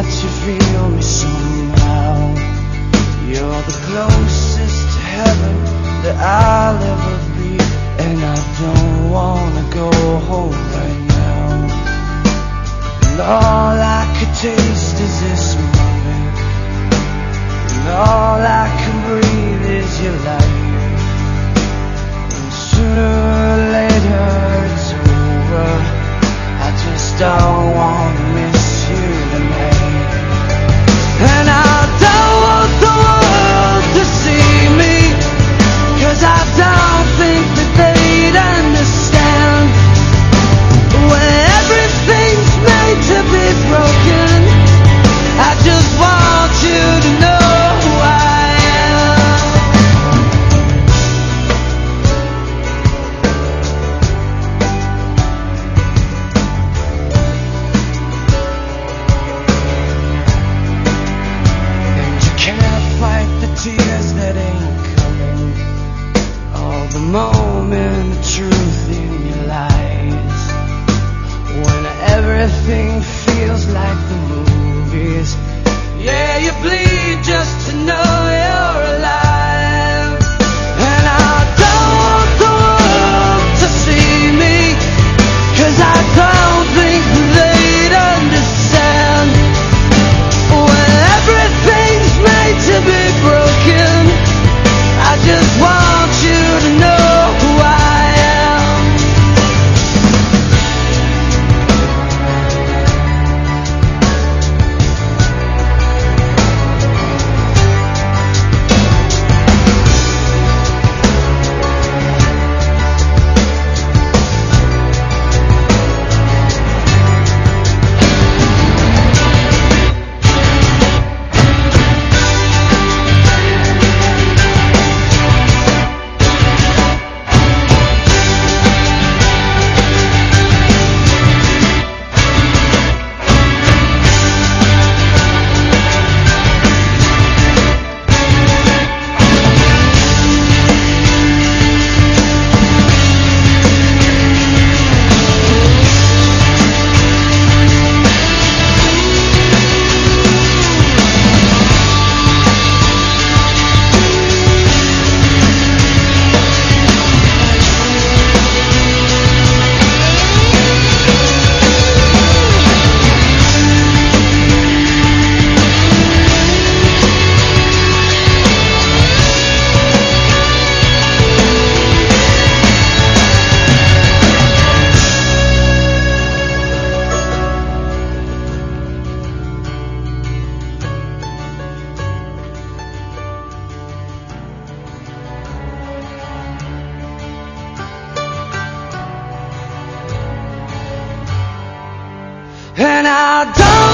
you feel me somehow. You're the closest to heaven that I'll ever be, and I don't wanna go home right now. And all I could taste is this moment, and all I can breathe is your light. And sooner or later it's over, I just don't wanna miss you tonight. And I don't want the world to see me, 'cause I don't think that they'd understand. When everything's made to be broken, I just want you to know who I am. And you can't fight the tears that ain't coming, all the moment of truth in your lies. When everything feels like the movies, yeah, you bleed just to know you're alive. And I don't want the world to see me, 'cause I don't think they'd understand. When everything's made to be broken, I just want you to know who I am. And I don't